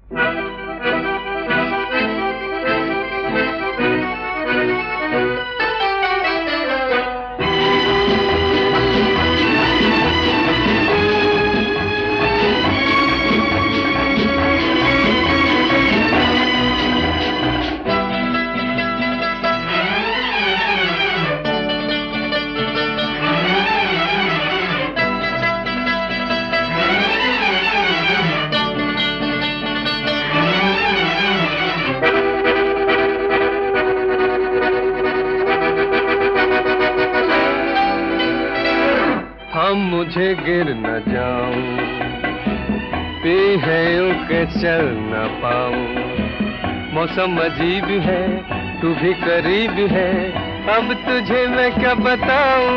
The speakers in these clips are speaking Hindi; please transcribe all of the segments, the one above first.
हम मुझे गिर न जाऊं, पी है यूं के चल न पाऊं। मौसम अजीब है, तू भी करीब है, अब तुझे मैं क्या बताऊं।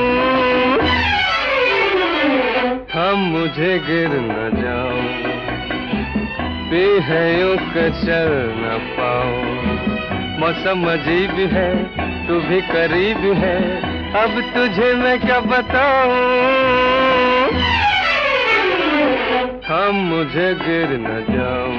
हम मुझे गिर न जाऊं, पी है यूं के चल न पाऊं। मौसम अजीब है, तू भी करीब है, अब तुझे मैं क्या बताऊं। हम मुझे गिर न जाऊं।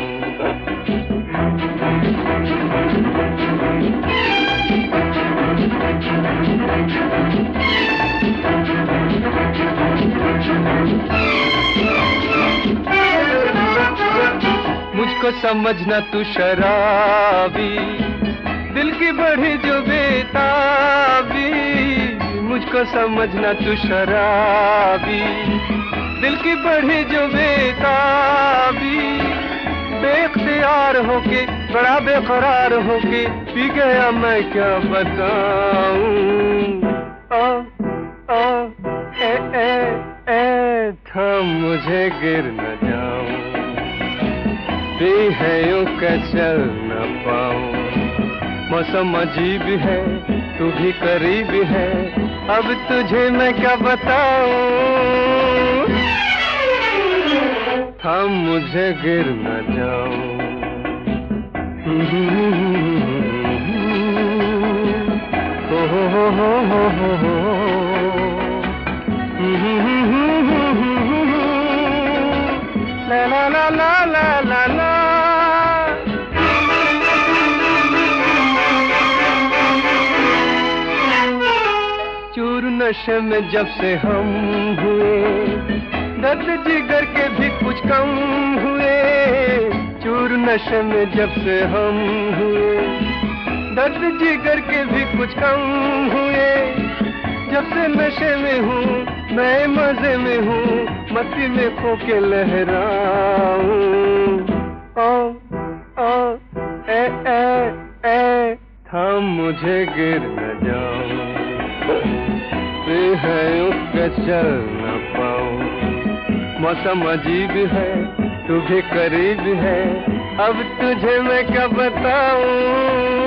मुझको समझना तू शराबी, दिल की बढ़ी जो बेताबी। मुझको समझना तू शराबी, दिल की बढ़ी जो बेताबी। बेख्तियार होके बड़ा बेकरार होके पी गया मैं क्या बताऊं। ओ ओ ए ए ए थम मुझे गिर न जाऊं, पी है यूं के चल न पाऊं। मौसम अजीब है, तू भी करीब है, अब तुझे मैं क्या बताऊं। थम मुझे गिर न जाऊं। ला ला ला ला ला ला ला। चूर नशे में जब से हम हुए, दर्द जिगर के भी कुछ कम हुए। चूर नशे में जब से हम हुए, दर्द जिगर के भी कुछ कम हुए। जब से नशे में हूँ मैं मजे में हूँ, मस्ती में खो के लहराऊं। ओ ओ ए ए ए थम मुझे गिर न जाऊं, है उसके चल न पाऊं। मौसम अजीब है, तू भी करीब है, अब तुझे मैं क्या बताऊं।